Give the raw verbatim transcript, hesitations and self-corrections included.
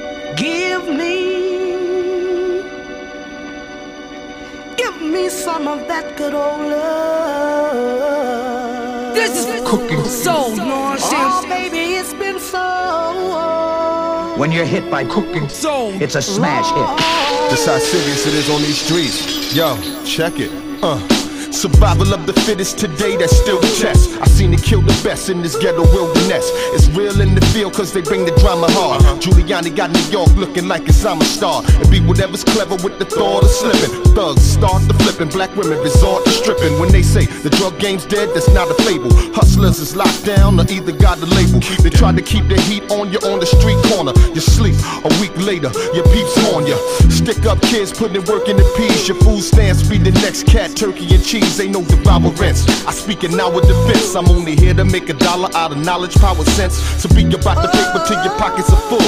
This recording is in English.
Give me, give me some of that good old love. This is cooking soul nonsense. Oh, baby, it's been so. When you're hit by cooking soul, it's a smash hit. That's how serious it is on these streets. Yo, check it. Uh. Survival of the fittest today, that's still the test. I seen it kill the best in this ghetto wilderness. It's real in the field cause they bring the drama hard. uh-huh. Giuliani got New York looking like it's I'm a star. And be whatever's clever with the thought of slipping. Thugs start the flipping, black women resort to stripping. When they say the drug game's dead, that's not a fable. Hustlers is locked down or either got the label. They try to keep the heat on you on the street corner. You sleep, a week later, your peeps on you. Stick up kids putting work in the peas. Your food stamps be the next cat, turkey and cheese. Ain't no devourance. I speak in our defense. I'm only here to make a dollar out of knowledge, power, sense. So be about the paper till your pockets are full.